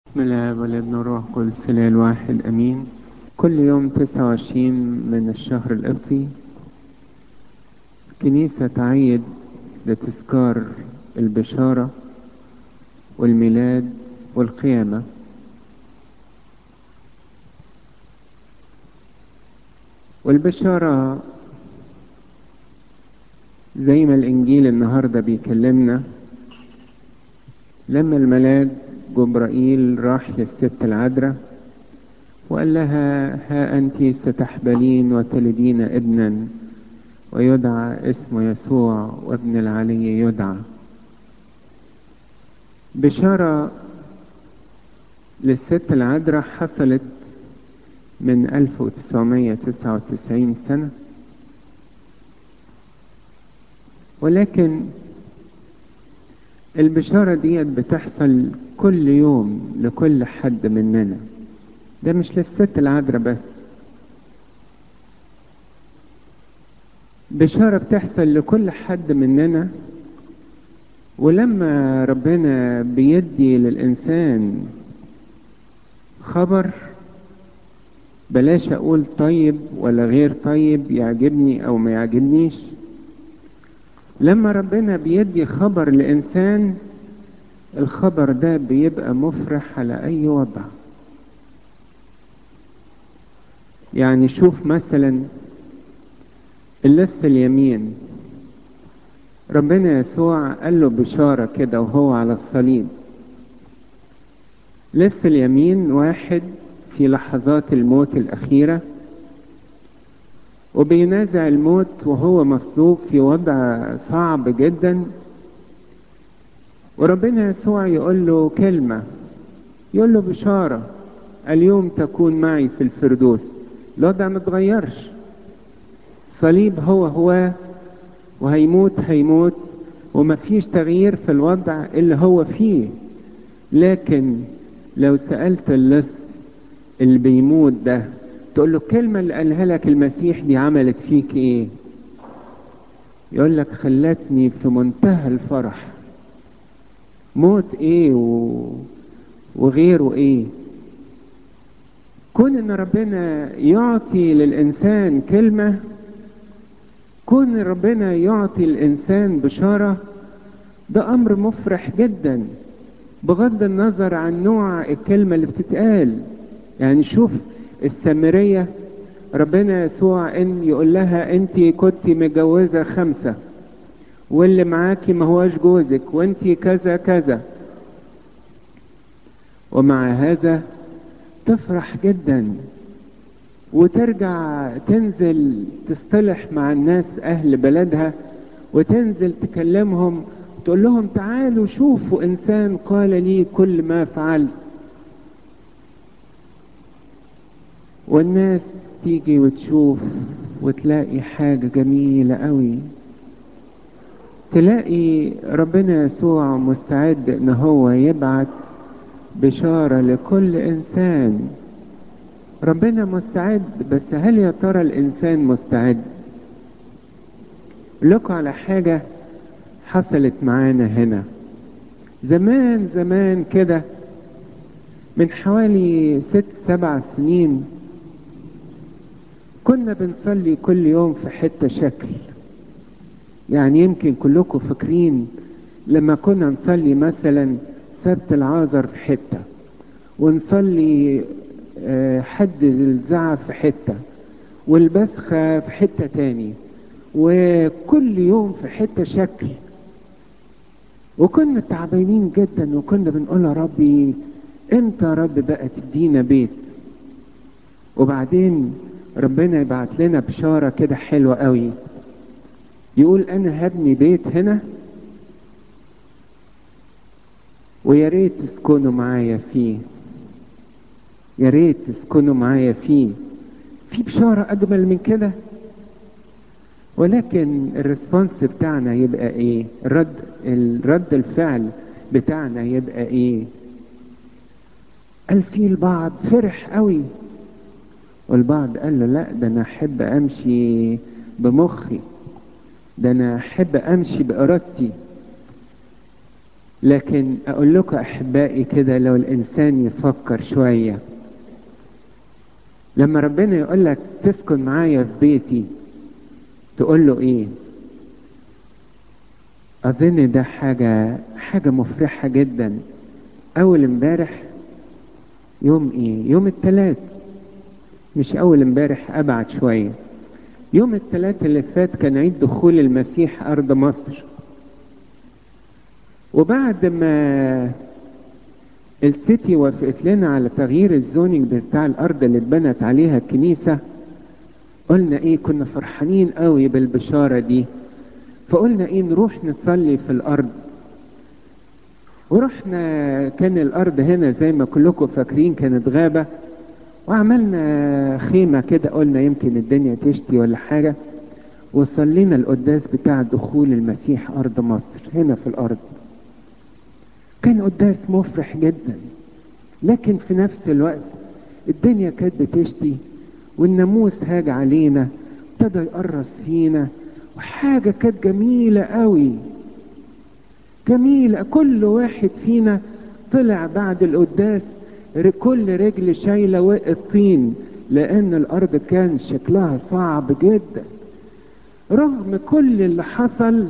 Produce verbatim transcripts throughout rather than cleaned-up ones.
بسم الله والابن والروح القدس الإله الواحد امين. كل يوم تسعة وعشرين من الشهر القبطي كنيسة تعيد لتذكار البشارة والميلاد والقيامة. والبشارة زي ما الإنجيل النهاردة بيكلمنا، لما الملاك جبرائيل راح للست العذراء وقال لها: ها أنت ستحبلين وتلدين ابنا ويدعى اسمه يسوع وابن العلي يدعى. بشارة للست العذراء حصلت من ألف وتسعمائة وتسعة وتسعين سنة، ولكن البشارة دي بتحصل كل يوم لكل حد مننا. ده مش للست العذراء بس، بشارة بتحصل لكل حد مننا. ولما ربنا بيدي للإنسان خبر، بلاش أقول طيب ولا غير طيب، يعجبني أو ما يعجبنيش، لما ربنا بيدي خبر لإنسان، الخبر ده بيبقى مفرح على أي وضع. يعني شوف مثلا اللص اليمين، ربنا يسوع قال له بشارة كده وهو على الصليب. لص اليمين واحد في لحظات الموت الأخيرة وبينازع الموت وهو مصلوب في وضع صعب جدا، وربنا يسوع يقول له كلمة، يقول له بشارة: اليوم تكون معي في الفردوس. الوضع متغيرش، صليب هو هو، وهيموت هيموت، ومفيش تغيير في الوضع اللي هو فيه. لكن لو سألت اللص اللي بيموت ده، تقول له الكلمة اللي قالها لك المسيح دي عملت فيك ايه؟ يقول لك خلتني في منتهى الفرح. موت ايه و... وغيره ايه؟ كون ان ربنا يعطي للانسان كلمة، كون ربنا يعطي الانسان بشارة، ده امر مفرح جدا بغض النظر عن نوع الكلمة اللي بتتقال. يعني شوف السامرية، ربنا يسوع ان يقول لها: انت كنت متجوزة خمسة واللي معاكي ما هواش جوزك وانت كذا كذا، ومع هذا تفرح جدا وترجع تنزل تصطلح مع الناس اهل بلدها، وتنزل تكلمهم تقول لهم: تعالوا شوفوا انسان قال لي كل ما فعلت. والناس تيجي وتشوف وتلاقي حاجة جميلة قوي، تلاقي ربنا يسوع مستعد ان هو يبعت بشارة لكل انسان. ربنا مستعد، بس هل يا ترى الانسان مستعد؟ لكم على حاجة حصلت معانا هنا زمان زمان كده، من حوالي ست سبع سنين، كنا بنصلي كل يوم في حتة شكل. يعني يمكن كلكم فاكرين لما كنا نصلي مثلا سبت العازر في حتة، ونصلي آه، حد الزعف في حتة، والبسخة في حتة تاني، وكل يوم في حتة شكل. وكنا تعبانين جدا وكنا بنقول يا ربي امتى يا رب بقى تدينا بيت؟ وبعدين ربنا يبعت لنا بشارة كده حلوة قوي، يقول: انا هبني بيت هنا ويا ريت تسكنوا معايا فيه، يا ريت تسكنوا معايا فيه. في بشارة اجمل من كده؟ ولكن الريسبونس بتاعنا يبقى ايه؟ الرد الرد الفعل بتاعنا يبقى ايه؟ قال في البعض فرح قوي، والبعض قال له: لا، ده انا احب امشي بمخي، ده انا احب امشي بارادتي. لكن اقول لكم احبائي كده، لو الانسان يفكر شوية، لما ربنا يقول لك تسكن معايا في بيتي، تقول له ايه؟ اظن ده حاجة حاجة مفرحة جدا. اول امبارح يوم ايه؟ يوم الثلاث، مش اول امبارح، ابعد شوية. يوم الثلاث اللي فات كان عيد دخول المسيح ارض مصر. وبعد ما السيتي وافقت لنا على تغيير الزونينج بتاع الارض اللي اتبنت عليها الكنيسة، قلنا ايه؟ كنا فرحانين قوي بالبشارة دي، فقلنا ايه؟ نروح نصلي في الارض. ورحنا، كان الارض هنا زي ما كلكم فاكرين كانت غابة، وعملنا خيمة كده، قلنا يمكن الدنيا تشتي ولا حاجة، وصلينا القداس بتاع دخول المسيح ارض مصر هنا في الارض. كان قداس مفرح جدا، لكن في نفس الوقت الدنيا كانت بتشتي، والناموس هاج علينا، ابتدى يقرص فينا، وحاجة كانت جميلة قوي، جميلة. كل واحد فينا طلع بعد القداس كل رجل شايلة وقت طين، لأن الأرض كان شكلها صعب جدا. رغم كل اللي حصل،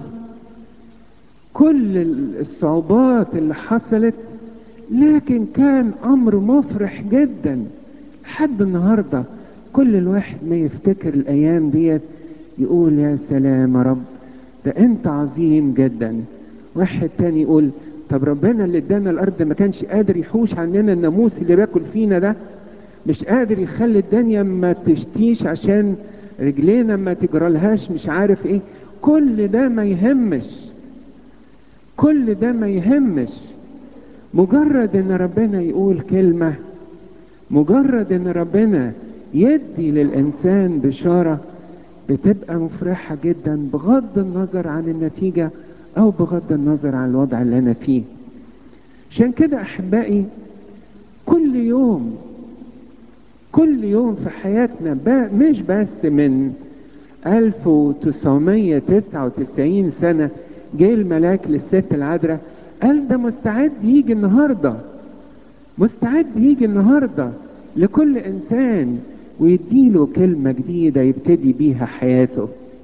كل الصعوبات اللي حصلت، لكن كان أمر مفرح جدا. لحد النهاردة كل الواحد ما يفتكر الأيام ديت يقول يا سلام يا رب، ده أنت عظيم جدا. واحد تاني يقول طب ربنا اللي ادانا الأرض ما كانش قادر يحوش عننا الناموس اللي باكل فينا ده؟ مش قادر يخلي الدنيا ما تشتيش عشان رجلينا ما تجرالهاش مش عارف ايه؟ كل ده ما يهمش، كل ده ما يهمش. مجرد ان ربنا يقول كلمة، مجرد ان ربنا يدي للانسان بشارة، بتبقى مفرحة جدا بغض النظر عن النتيجة او بغض النظر عن الوضع اللي انا فيه. عشان كده احبائي، كل يوم كل يوم في حياتنا، مش بس من ألف وتسعمية وتسعة وتسعين سنة جه الملاك للست العذراء قال ده مستعد يجي النهاردة، مستعد يجي النهاردة لكل إنسان ويديله كلمة جديدة يبتدي بيها حياته.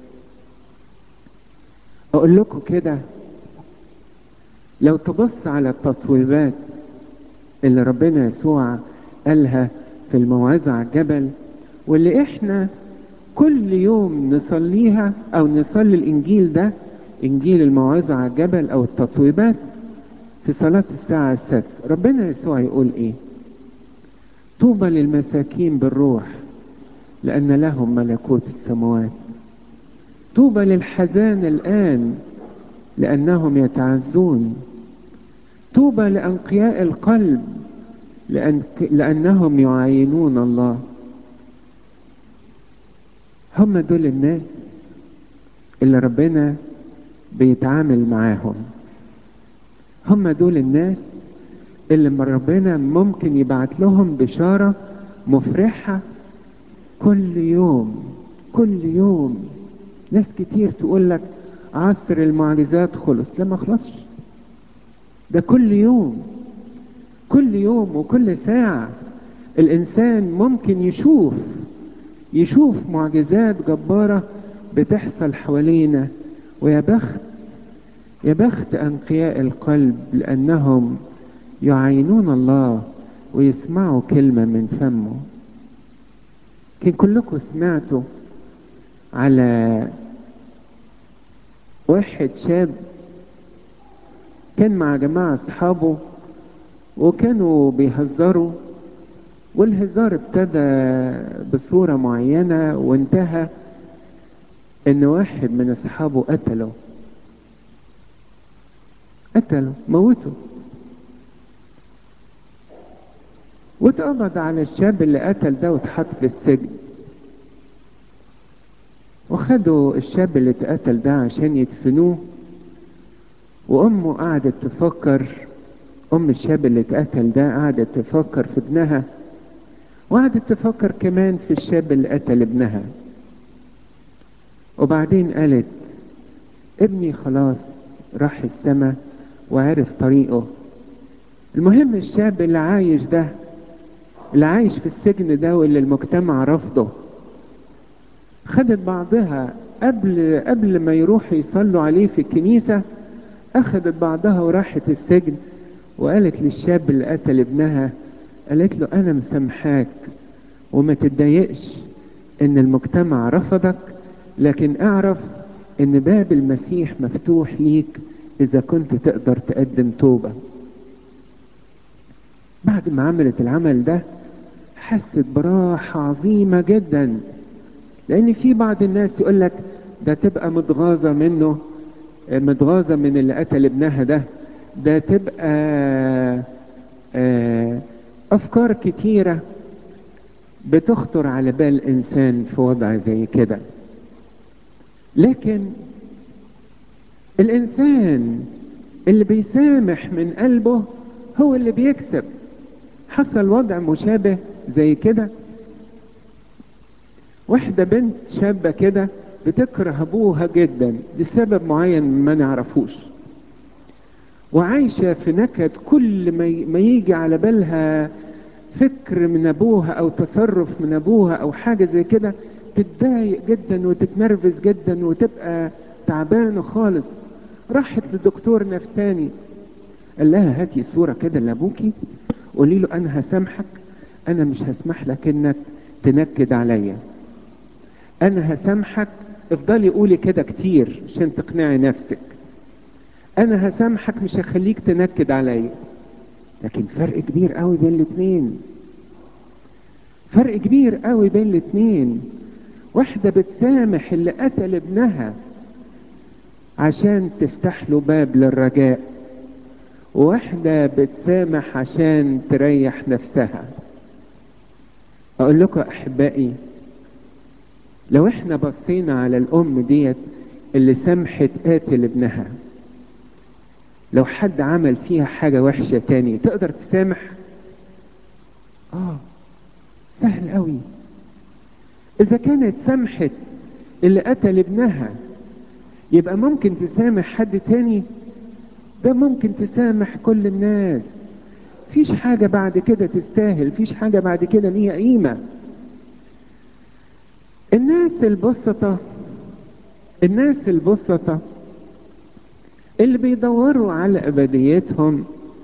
أقول لكم كده، لو تبص على التطويبات اللي ربنا يسوع قالها في الموعظة على الجبل، واللي احنا كل يوم نصليها او نصلي الانجيل ده، انجيل الموعظة على الجبل او التطويبات في صلاة الساعة السادسة، ربنا يسوع يقول ايه؟ طوبى للمساكين بالروح لان لهم ملكوت السماوات. طوبى للحزان الان لانهم يتعزون. طوبى لانقياء القلب لأن لانهم يعاينون الله. هم دول الناس اللي ربنا بيتعامل معاهم، هم دول الناس اللي من ربنا ممكن يبعت لهم بشارة مفرحة كل يوم كل يوم. ناس كتير تقول لك عصر المعجزات خلص، لما خلصش، ده كل يوم كل يوم وكل ساعة الإنسان ممكن يشوف يشوف معجزات جبارة بتحصل حوالينا. ويا بخت يا بخت أنقياء القلب لأنهم يعينون الله ويسمعوا كلمة من فمه. كان كلكم سمعتوا على واحد شاب كان مع جماعة أصحابه وكانوا بيهزروا، والهزار ابتدى بصورة معينة وانتهى ان واحد من اصحابه قتله قتله موته. واتقبض على الشاب اللي قتل ده واتحط في السجن. وخدوا الشاب اللي اتقتل ده عشان يدفنوه، وامه قعدت تفكر، ام الشاب اللي اتقتل ده قعدت تفكر في ابنها، وقعدت تفكر كمان في الشاب اللي قتل ابنها. وبعدين قالت ابني خلاص راح السما وعرف طريقه. المهم الشاب اللي عايش ده، اللي عايش في السجن ده واللي المجتمع رفضه، خدت بعضها قبل قبل ما يروحوا يصلوا عليه في الكنيسة، أخدت بعضها وراحت السجن وقالت للشاب اللي قتل ابنها، قالت له أنا مسامحاك وما تتضايقش إن المجتمع رفضك، لكن اعرف إن باب المسيح مفتوح ليك إذا كنت تقدر تقدم توبة. بعد ما عملت العمل ده حست براحة عظيمة جدا، لأن في بعض الناس يقولك ده تبقى متغاظة منه، متغاظة من اللي قتل ابنها ده، ده تبقى آه، أفكار كتيرة بتخطر على بال الإنسان في وضع زي كده. لكن الإنسان اللي بيسامح من قلبه هو اللي بيكسب. حصل وضع مشابه زي كده، واحدة بنت شابة كده بتكره أبوها جدا لسبب معين ما نعرفوش، وعايشة في نكد، كل ما يجي على بالها فكر من أبوها أو تصرف من أبوها أو حاجة زي كده تتضايق جدا وتتنرفز جدا وتبقى تعبانة خالص. راحت لدكتور نفساني، قال لها هاتي صورة كده لأبوكي، قولي له أنا هسامحك، أنا مش هسمح لك إنك تنكد عليا، أنا هسامحك، افضلي قولي كده كتير عشان تقنعي نفسك، أنا هسامحك مش هخليك تنكد عليا. لكن فرق كبير قوي بين الاتنين، فرق كبير قوي بين الاتنين. واحدة بتسامح اللي قتل ابنها عشان تفتح له باب للرجاء، وواحدة بتسامح عشان تريح نفسها. اقول لكم احبائي، لو احنا بصينا على الام ديت اللي سامحت قاتل ابنها، لو حد عمل فيها حاجة وحشة تاني تقدر تسامح؟ اه سهل قوي. اذا كانت سامحت اللي قتل ابنها يبقى ممكن تسامح حد تاني؟ ده ممكن تسامح كل الناس، فيش حاجة بعد كده تستاهل، فيش حاجة بعد كده ليها قيمة. الناس البسطة، الناس البسطة اللي بيدوروا على أبديتهم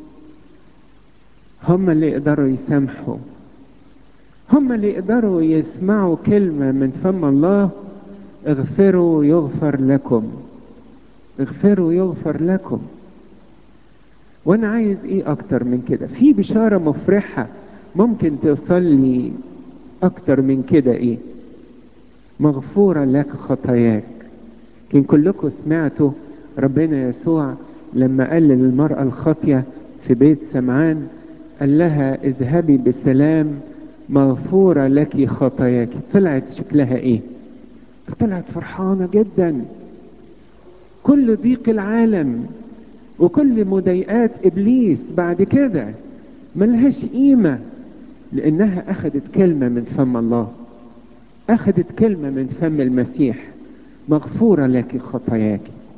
هم اللي يقدروا يسامحوا، هم اللي يقدروا يسمعوا كلمة من فم الله: اغفروا يغفر لكم، اغفروا يغفر لكم. وانا عايز ايه اكتر من كده؟ في بشارة مفرحة ممكن توصل لي اكتر من كده ايه؟ مغفورة لك خطاياك. كان كلكم سمعتوا ربنا يسوع لما قال للمرأة الخاطية في بيت سمعان، قال لها اذهبي بسلام مغفورة لك خطاياك. طلعت شكلها ايه؟ طلعت فرحانة جدا. كل ضيق العالم وكل مضايقات ابليس بعد كده ملهاش قيمة، لانها اخذت كلمة من فم الله، اخذت كلمة من فم المسيح: مغفورة لك خطاياك.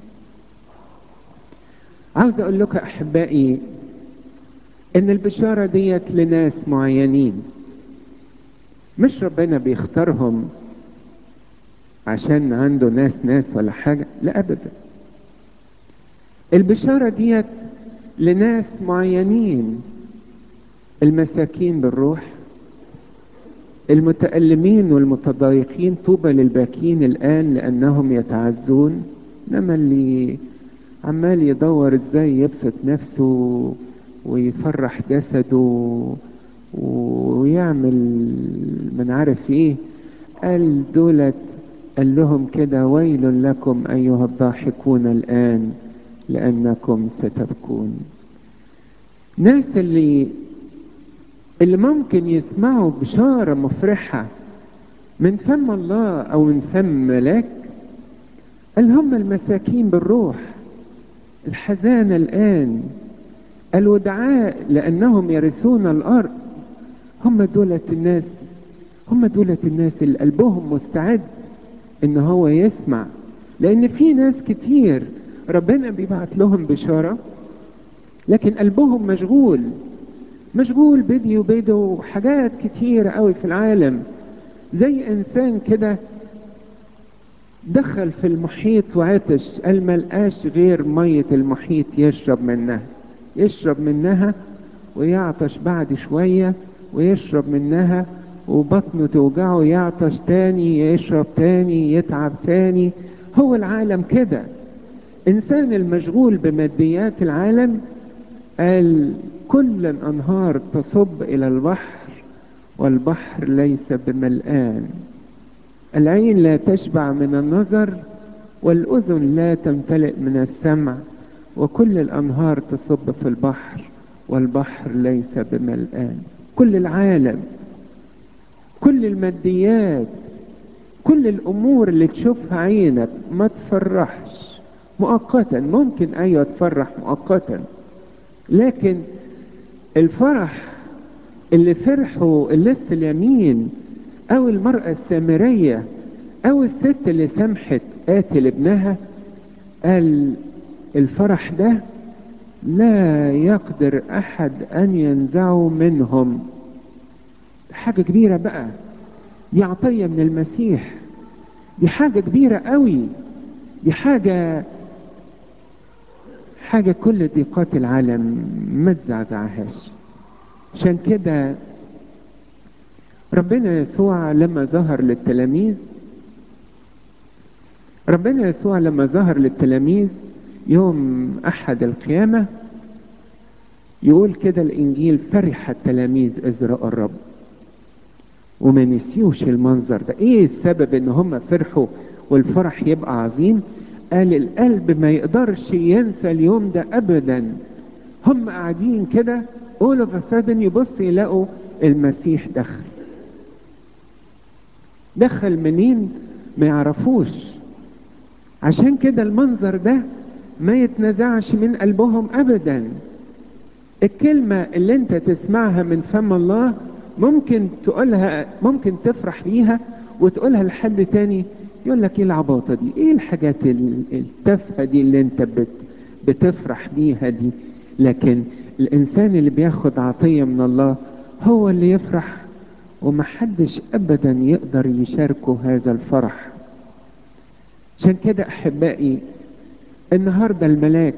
عاوز اقول لكم احبائي ان البشارة ديت لناس معينين، مش ربنا بيختارهم عشان عنده ناس ناس ولا حاجة، لا ابدا. البشارة ديت لناس معينين: المساكين بالروح، المتألمين والمتضايقين، طوبى للباكين الآن لأنهم يتعزون. إنما اللي عمال يدور ازاي يبسط نفسه ويفرح جسده ويعمل من عارف ايه، قال دولت، قال لهم كده: ويل لكم أيها الضاحكون الآن لأنكم ستبكون. ناس اللي اللي ممكن يسمعوا بشارة مفرحة من فم الله أو من فم ملاك، قال هم المساكين بالروح، الحزانة الآن، الودعاء لأنهم يرثون الأرض. هم دولة الناس، هم دولة الناس اللي قلبهم مستعد إن هو يسمع. لأن في ناس كتير ربنا بيبعت لهم بشارة لكن قلبهم مشغول، مشغول بدي وبيدي وحاجات كتيرة قوي في العالم. زي انسان كده دخل في المحيط وعطش، قال ملقاش غير مية المحيط يشرب منها، يشرب منها ويعطش بعد شوية، ويشرب منها وبطنه توجعه، يعطش تاني، يشرب تاني، يتعب تاني. هو العالم كده. انسان المشغول بماديات العالم قال كل الانهار تصب الى البحر والبحر ليس بملآن. العين لا تشبع من النظر والاذن لا تمتلئ من السمع، وكل الانهار تصب في البحر والبحر ليس بملآن. كل العالم، كل الماديات، كل الامور اللي تشوفها عينك ما تفرحش مؤقتا. ممكن ايوه تفرح مؤقتا، لكن الفرح اللي فرحوا اللص اليمين او المرأة السامرية او الست اللي سمحت قاتل ابنها، قال الفرح ده لا يقدر احد ان ينزعه منهم. حاجة كبيرة بقى، دي عطية من المسيح، دي حاجة كبيرة قوي، دي حاجة حاجة كل ضيقات العالم ما تزعزعهاش. عشان كده ربنا يسوع لما ظهر للتلاميذ ربنا يسوع لما ظهر للتلاميذ يوم أحد القيامة، يقول كده الإنجيل فرح التلاميذ إذ رأوا الرب. وما نسيوش المنظر ده. إيه السبب إن هم فرحوا والفرح يبقى عظيم؟ قال القلب ما يقدرش ينسى اليوم ده أبدا. هم قاعدين كده all of a sudden يبص يلاقوا المسيح دخل. دخل منين ما يعرفوش. عشان كده المنظر ده ما يتنزعش من قلبهم ابدا. الكلمة اللي انت تسمعها من فم الله ممكن تقولها، ممكن تفرح بيها وتقولها لحد تاني يقول لك ايه العباطة دي، ايه الحاجات التافهة دي اللي انت بت بتفرح بيها دي. لكن الانسان اللي بياخد عطية من الله هو اللي يفرح، ومحدش ابدا يقدر يشاركه هذا الفرح. عشان كده احبائي النهاردة الملاك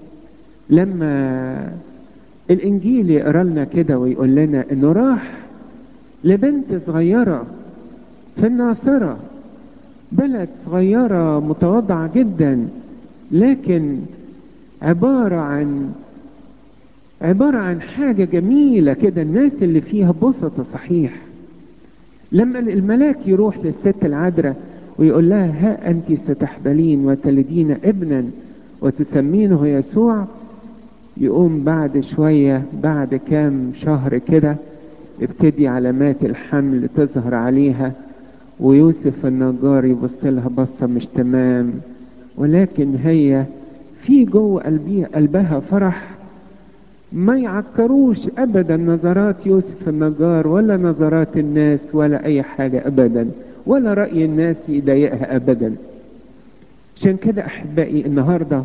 لما الانجيل يقرا لنا كده ويقول لنا انه راح لبنت صغيرة في الناصرة، بلد صغيرة متواضعة جدا، لكن عبارة عن عبارة عن حاجة جميلة كده، الناس اللي فيها بسطة صحيح. لما الملاك يروح للست العذراء ويقول لها ها أنت ستحبلين وتلدين ابنا وتسمينه يسوع، يقوم بعد شوية بعد كام شهر كده ابتدي علامات الحمل تظهر عليها، ويوسف النجار يبص لها بصة مش تمام، ولكن هي في جوه قلبها قلبها فرح ما يعكروش ابدا نظرات يوسف النجار ولا نظرات الناس ولا اي حاجة ابدا، ولا رأي الناس يضايقها ابدا. عشان كده احبائي النهاردة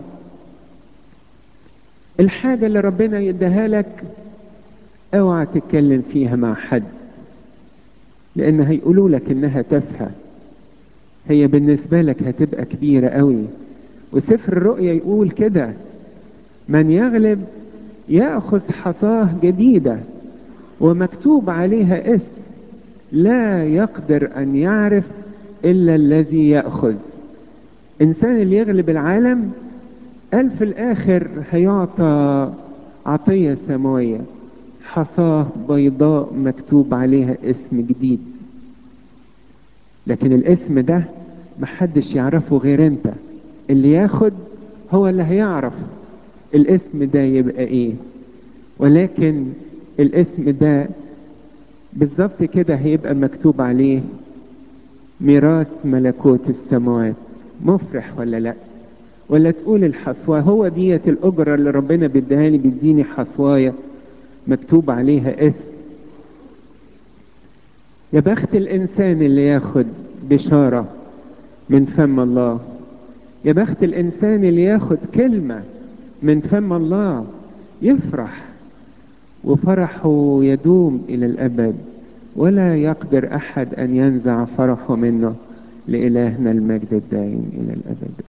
الحاجة اللي ربنا يديها لك اوعى تتكلم فيها مع حد، لان هيقولوا لك انها تافهة، هي بالنسبة لك هتبقى كبيرة قوي. وسفر الرؤيا يقول كده من يغلب يأخذ حصاه جديدة ومكتوب عليها اسم لا يقدر ان يعرف الا الذي يأخذ. انسان اللي يغلب العالم قال في الاخر هيعطى عطية سماوية، حصاه بيضاء مكتوب عليها اسم جديد. لكن الاسم ده محدش يعرفه غير انت. اللي ياخد هو اللي هيعرف الاسم ده يبقى ايه. ولكن الاسم ده بالظبط كده هيبقى مكتوب عليه ميراث ملكوت السماوات. مفرح ولا لا؟ ولا تقول الحصواه هو ديت الاجرة اللي ربنا بيديها لي، بيديني حصواية مكتوب عليها اسم. يا بخت الانسان اللي ياخد بشارة من فم الله، يا بخت الانسان اللي ياخد كلمة من فم الله. يفرح، وفرحه يدوم إلى الأبد، ولا يقدر أحد أن ينزع فرحه منه. لإلهنا المجد الدائم إلى الأبد.